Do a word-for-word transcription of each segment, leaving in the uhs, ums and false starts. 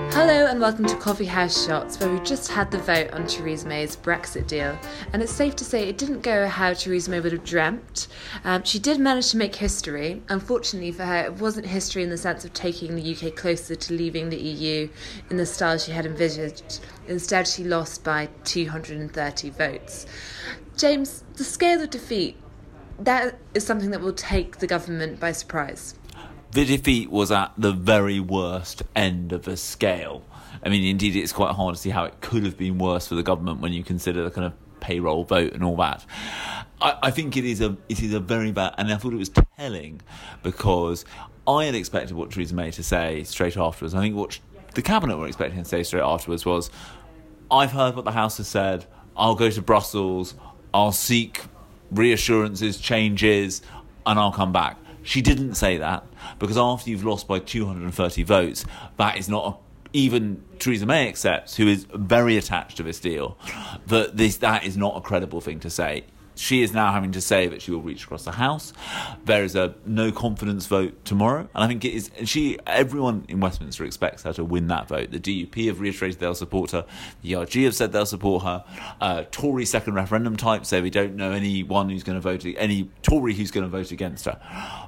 Hello and welcome to Coffee House Shots, where we just had the vote on Theresa May's Brexit deal, and it's safe to say it didn't go how Theresa May would have dreamt. Um, she did manage to make history. Unfortunately for her, it wasn't history in the sense of taking the U K closer to leaving the E U in the style she had envisaged. Instead, she lost by two hundred thirty votes. James, the scale of defeat, that is something that will take the government by surprise. The defeat was at the very worst end of the scale. I mean, indeed, it's quite hard to see how it could have been worse for the government when you consider the kind of payroll vote and all that. I, I think it is a it is a very bad, and I thought it was telling because I had expected what Theresa May to say straight afterwards. I think what the cabinet were expecting to say straight afterwards was, "I've heard what the House has said. I'll go to Brussels. I'll seek reassurances, changes, and I'll come back." She didn't say that, because after you've lost by two hundred thirty votes, that is not, a, even Theresa May accepts, who is very attached to this deal, that this that is not a credible thing to say. She is now having to say that she will reach across the House. There is a no confidence vote tomorrow, and I think it is. She, everyone in Westminster expects her to win that vote. The D U P have reiterated they'll support her. The E R G have said they'll support her. Uh, Tory second referendum types say we don't know anyone who's going to vote, any Tory who's going to vote against her.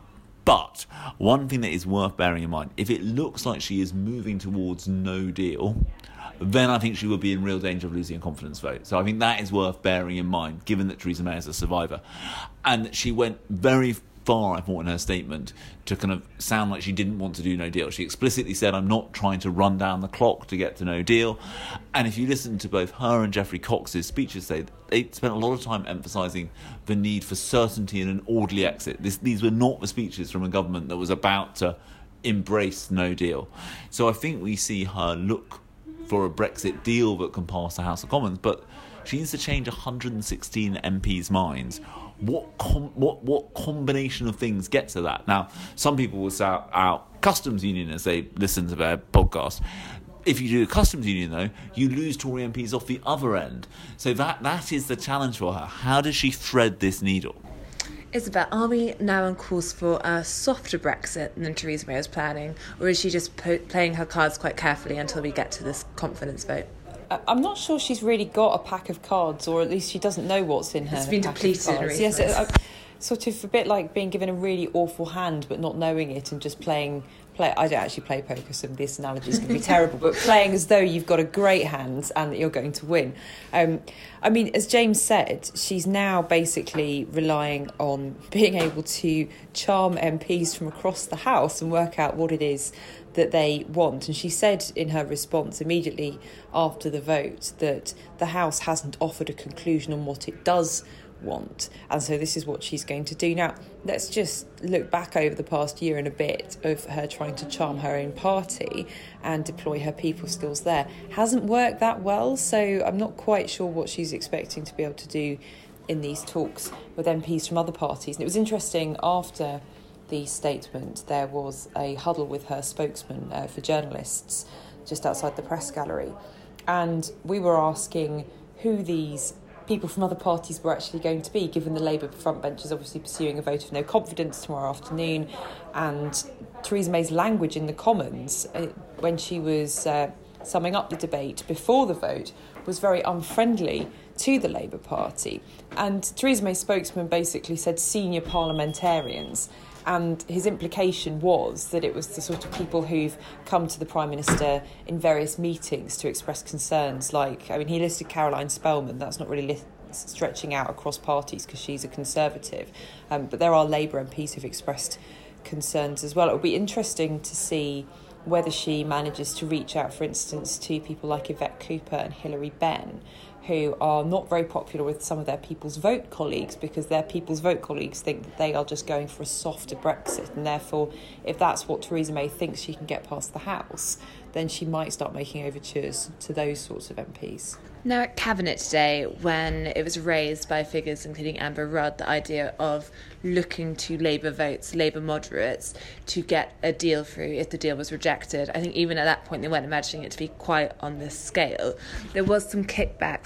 But one thing that is worth bearing in mind, if it looks like she is moving towards no deal, then I think she would be in real danger of losing a confidence vote. So I think that is worth bearing in mind, given that Theresa May is a survivor. And she went very far, I thought, in her statement to kind of sound like she didn't want to do no deal. She explicitly said, "I'm not trying to run down the clock to get to no deal." And if you listen to both her and Geoffrey Cox's speeches, they, they spent a lot of time emphasising the need for certainty and an orderly exit. This, these were not the speeches from a government that was about to embrace no deal. So I think we see her look for a Brexit deal that can pass the House of Commons, but she needs to change one hundred sixteen M Ps' minds. What com- what what combination of things get to that? Now, some people will shout out customs union as they listen to their podcast. If you do a customs union, though, you lose Tory M Ps off the other end. So that that is the challenge for her. How does she thread this needle? Isabel, are we now on course for a softer Brexit than Theresa May was planning, or is she just po- playing her cards quite carefully until we get to this confidence vote? I'm not sure she's really got a pack of cards, or at least she doesn't know what's in her. It's been depleted in recent Yes, months. it, uh, sort of a bit like being given a really awful hand but not knowing it and just playing. play. I don't actually play poker, so this analogy is going to be terrible, but playing as though you've got a great hand and that you're going to win. Um, I mean, as James said, she's now basically relying on being able to charm M Ps from across the House and work out what it is that they want. And she said in her response immediately after the vote that the House hasn't offered a conclusion on what it does want, and so this is what she's going to do. Now, let's just look back over the past year and a bit of her trying to charm her own party and deploy her people skills there. Hasn't worked that well, so I'm not quite sure what she's expecting to be able to do in these talks with M Ps from other parties. And it was interesting, after the statement, there was a huddle with her spokesman uh, for journalists just outside the press gallery, and we were asking who these people from other parties were actually going to be, given the Labour frontbench is obviously pursuing a vote of no confidence tomorrow afternoon, and Theresa May's language in the Commons uh, when she was uh, summing up the debate before the vote was very unfriendly to the Labour Party. And Theresa May's spokesman basically said senior parliamentarians, and his implication was that it was the sort of people who've come to the Prime Minister in various meetings to express concerns, like, I mean, he listed Caroline Spelman. That's not really li- stretching out across parties because she's a Conservative, um, but there are Labour M Ps who've expressed concerns as well. It will be interesting to see whether she manages to reach out, for instance, to people like Yvette Cooper and Hilary Benn, who are not very popular with some of their People's Vote colleagues, because their People's Vote colleagues think that they are just going for a softer Brexit, and therefore, if that's what Theresa May thinks she can get past the House, then she might start making overtures to those sorts of M Ps. Now, at Cabinet today, when it was raised by figures including Amber Rudd, the idea of looking to Labour votes, Labour moderates, to get a deal through if the deal was rejected, I think even at that point they weren't imagining it to be quite on this scale. There was some kickback from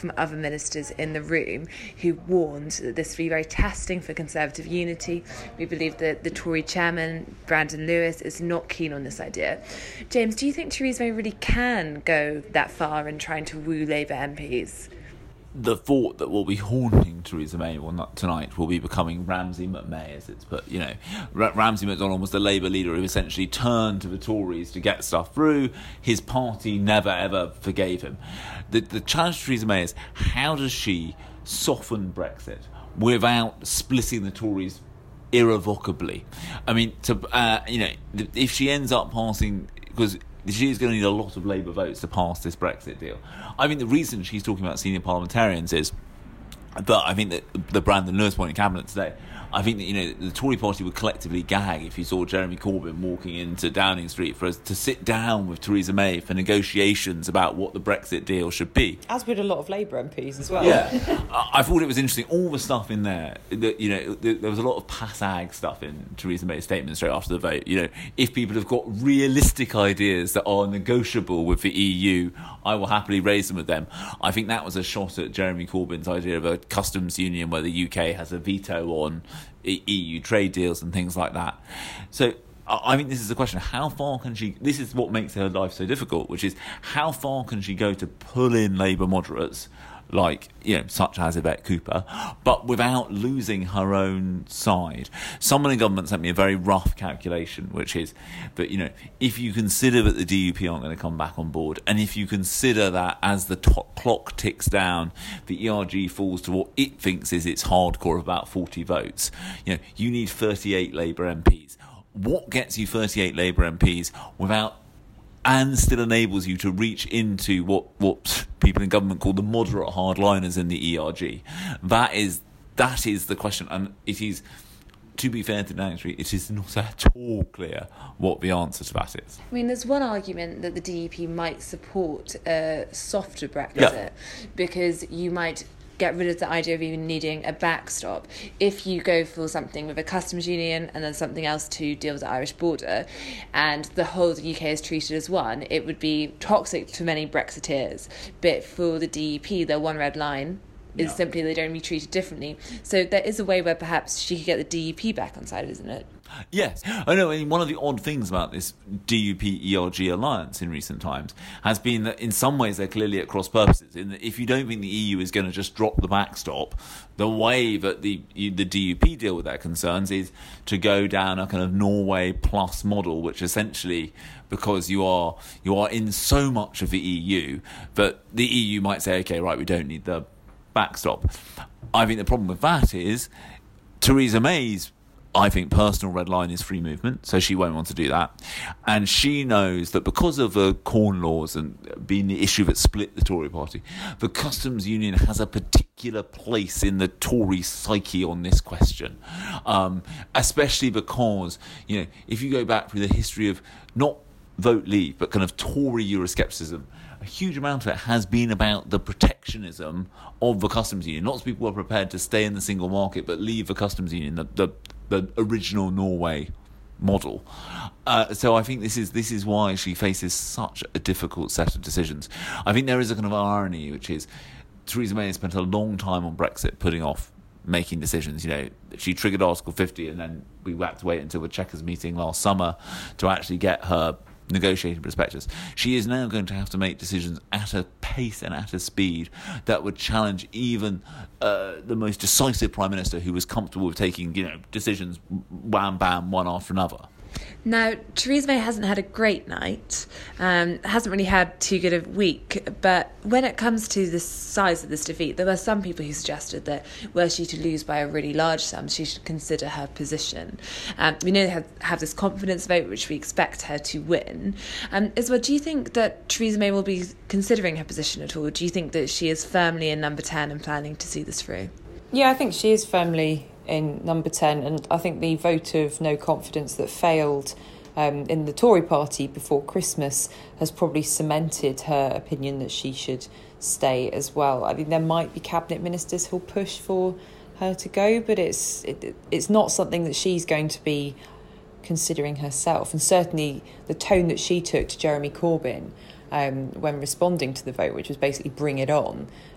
from other ministers in the room who warned that this would be very testing for Conservative unity. We believe that the Tory chairman, Brandon Lewis, is not keen on this idea. James, do you think Theresa May really can go that far in trying to woo Labour M Ps? The thought that will be haunting Theresa May well, not tonight will be becoming Ramsay MacMay, as it's put. You know, R- Ramsay MacDonald was the Labour leader who essentially turned to the Tories to get stuff through. His party never ever forgave him. The, the challenge to Theresa May is, how does she soften Brexit without splitting the Tories irrevocably? I mean, to uh, you know, if she ends up passing, because she's going to need a lot of Labour votes to pass this Brexit deal. I mean, the reason she's talking about senior parliamentarians is, but I think that the Brandon Lewis point in Cabinet today, I think that, you know, the Tory party would collectively gag if you saw Jeremy Corbyn walking into Downing Street for us to sit down with Theresa May for negotiations about what the Brexit deal should be. As would a lot of Labour M Ps as well. Yeah, I, I thought it was interesting. All the stuff in there, that, you know, there was a lot of passag stuff in Theresa May's statement straight after the vote. You know, if people have got realistic ideas that are negotiable with the E U, I will happily raise them with them. I think that was a shot at Jeremy Corbyn's idea of a customs union where the U K has a veto on E U trade deals and things like that. So I think this is the question: how far can she? This is what makes her life so difficult, which is how far can she go to pull in Labour moderates, like, you know, such as Yvette Cooper, but without losing her own side. Someone in government sent me a very rough calculation, which is that, you know, if you consider that the D U P aren't going to come back on board, and if you consider that as the top clock ticks down, the E R G falls to what it thinks is its hardcore of about forty votes, you know, you need thirty-eight Labour M Ps. What gets you thirty-eight Labour M Ps without, and still enables you to reach into what, what people in government call the moderate hardliners in the E R G? That is that is the question, and it is, to be fair to Downing Street, it is not at all clear what the answer to that is. I mean, there's one argument that the D U P might support a softer Brexit, yeah. because you might get rid of the idea of even needing a backstop. If you go for something with a customs union and then something else to deal with the Irish border, and the whole of the U K is treated as one, it would be toxic to many Brexiteers. But for the D U P, their one red line is Yeah. simply they don't be treated differently. So there is a way where perhaps she could get the D U P back on side, isn't it? Yes. I know, I mean, one of the odd things about this D U P E R G alliance in recent times has been that in some ways they're clearly at cross purposes. In that if you don't think the E U is going to just drop the backstop, the way that the the D U P deal with their concerns is to go down a kind of Norway plus model, which essentially, because you are you are in so much of the E U, that the E U might say, okay, right, we don't need the backstop. I think the problem with that is Theresa May's, I think, personal red line is free movement, so she won't want to do that. And she knows that because of the Corn Laws and being the issue that split the Tory party, the customs union has a particular place in the Tory psyche on this question. Um, especially because, you know, if you go back through the history of not Vote Leave, but kind of Tory Euroscepticism, a huge amount of it has been about the protectionism of the customs union. Lots of people are prepared to stay in the single market but leave the customs union, the the, the original Norway model. Uh, so I think this is this is why she faces such a difficult set of decisions. I think there is a kind of irony, which is Theresa May has spent a long time on Brexit putting off making decisions. You know, she triggered Article fifty, and then we had to wait until the Chequers meeting last summer to actually get her negotiating prospectus. She is now going to have to make decisions at a pace and at a speed that would challenge even uh, the most decisive Prime Minister who was comfortable with taking, you know, decisions wham bam one after another. Now, Theresa May hasn't had a great night, um, hasn't really had too good a week, but when it comes to the size of this defeat, there were some people who suggested that were she to lose by a really large sum, she should consider her position. Um, we know they have, have this confidence vote, which we expect her to win. Um, Isabel, do you think that Theresa May will be considering her position at all? Do you think that she is firmly in number ten and planning to see this through? Yeah, I think she is firmly in number ten, and I think the vote of no confidence that failed um, in the Tory party before Christmas has probably cemented her opinion that she should stay as well. I mean, there might be cabinet ministers who'll push for her to go, but it's it, it's not something that she's going to be considering herself. And certainly the tone that she took to Jeremy Corbyn um, when responding to the vote, which was basically bring it on,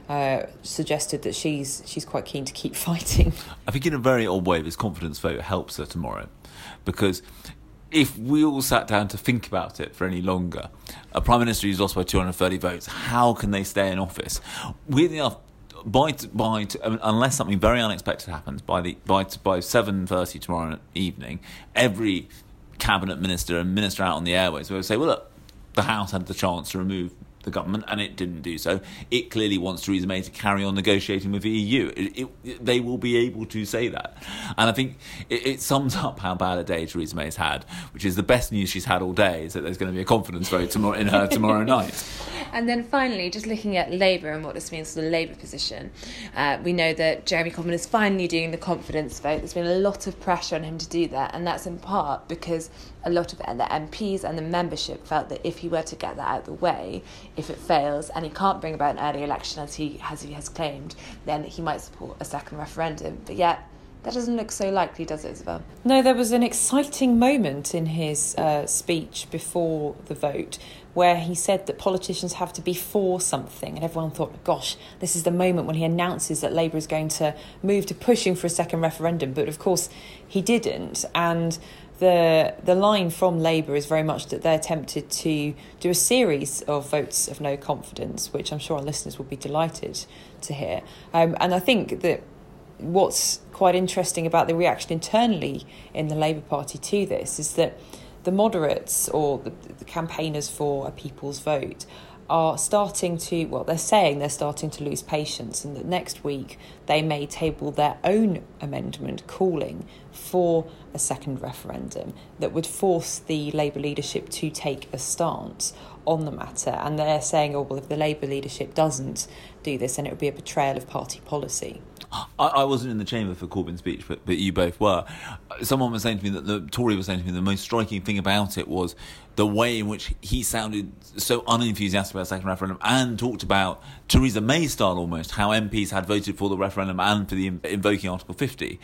uh, suggested that she's she's quite keen to keep fighting. I think in a very odd way, this confidence vote helps her tomorrow, because if we all sat down to think about it for any longer, a Prime Minister who's lost by two hundred thirty votes, how can they stay in office? Weirdly enough, by, by I mean, unless something very unexpected happens, by the by by seven thirty tomorrow evening, every cabinet minister and minister out on the airways will say, well, look, the House had the chance to remove the government and it didn't do so. It clearly wants Theresa May to carry on negotiating with the E U. It, it, they will be able to say that. And I think it, it sums up how bad a day Theresa May's had, which is the best news she's had all day is that there's going to be a confidence vote tomorrow, in her tomorrow night. And then finally, just looking at Labour and what this means for the Labour position, uh, we know that Jeremy Corbyn is finally doing the confidence vote. There's been a lot of pressure on him to do that, and that's in part because a lot of the M Ps and the membership felt that if he were to get that out of the way, if it fails and he can't bring about an early election as he, as he has claimed, then he might support a second referendum. But yet, that doesn't look so likely, does it, Isabel? No, there was an exciting moment in his uh, speech before the vote where he said that politicians have to be for something, and everyone thought, gosh, this is the moment when he announces that Labour is going to move to pushing for a second referendum. But of course, he didn't, and the the line from Labour is very much that they're tempted to do a series of votes of no confidence, which I'm sure our listeners will be delighted to hear. Um, and I think that what's quite interesting about the reaction internally in the Labour Party to this is that the moderates, or the, the campaigners for a people's vote, are starting to, well, they're saying they're starting to lose patience, and that next week they may table their own amendment calling for a second referendum that would force the Labour leadership to take a stance on the matter. And they're saying, oh, well, if the Labour leadership doesn't do this, then it would be a betrayal of party policy. I, I wasn't in the chamber for Corbyn's speech, but, but you both were. Someone was saying to me that the Tory was saying to me the most striking thing about it was the way in which he sounded so unenthusiastic about the second referendum and talked about Theresa May style almost, how M Ps had voted for the referendum and for the invoking Article fifty.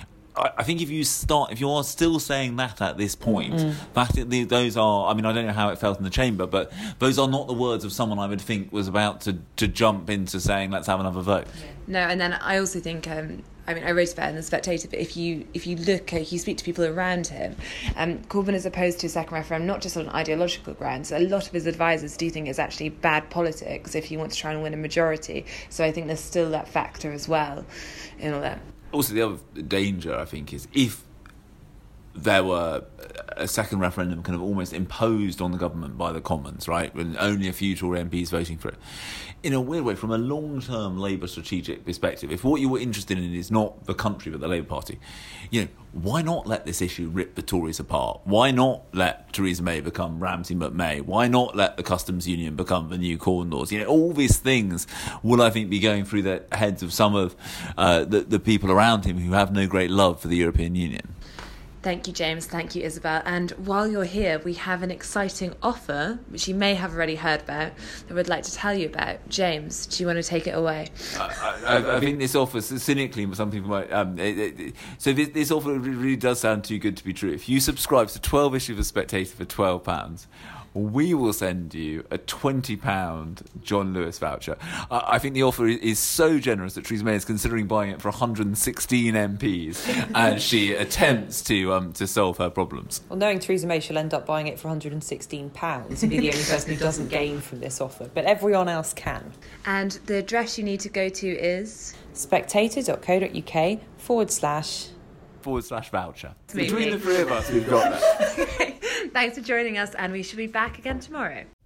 I think if you start, if you are still saying that at this point, mm. that those are, I mean, I don't know how it felt in the chamber, but those are not the words of someone I would think was about to, to jump into saying, let's have another vote. No, and then I also think, um, I mean, I wrote about it in The Spectator, but if you if you look, if you speak to people around him, um, Corbyn is opposed to a second referendum, not just on ideological grounds. A lot of his advisors do think it's actually bad politics if you want to try and win a majority. So I think there's still that factor as well in all that. Also, the other danger, I think, is if there were a second referendum kind of almost imposed on the government by the Commons, right, with only a few Tory M Ps voting for it. In a weird way, from a long-term Labour strategic perspective, if what you were interested in is not the country but the Labour Party, you know, why not let this issue rip the Tories apart? Why not let Theresa May become Ramsay McMay? Why not let the Customs Union become the new Corn Laws? You know, all these things will, I think, be going through the heads of some of uh, the, the people around him who have no great love for the European Union. Thank you, James. Thank you, Isabel. And while you're here, we have an exciting offer, which you may have already heard about, that we'd like to tell you about. James, do you want to take it away? I, I, I think this offer, cynically, some people might... Um, it, it, so this, this offer really does sound too good to be true. If you subscribe to twelve issues of The Spectator for twelve pounds... we will send you a twenty pounds John Lewis voucher. Uh, I think the offer is so generous that Theresa May is considering buying it for one hundred sixteen M Ps as she attempts to um, to solve her problems. Well, knowing Theresa May, she'll end up buying it for one hundred sixteen pounds and be the only person who doesn't gain from this offer. But everyone else can. And the address you need to go to is... spectator.co.uk forward slash... forward slash voucher. Between the three of us, we've got that. Thanks for joining us, and we shall be back again tomorrow.